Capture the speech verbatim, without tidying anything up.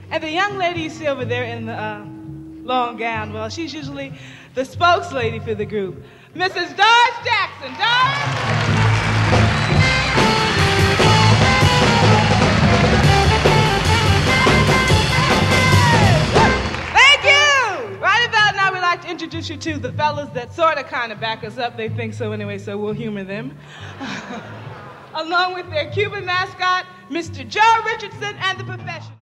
And the young lady you see over there in the uh, long gown, well, she's usually the spokeslady for the group. Missus Doris Jackson. Doris? To introduce you to the fellas that sort of kind of back us up. They think so anyway, so we'll humor them. Along with their Cuban mascot, Mister Joe Richardson, and the professional.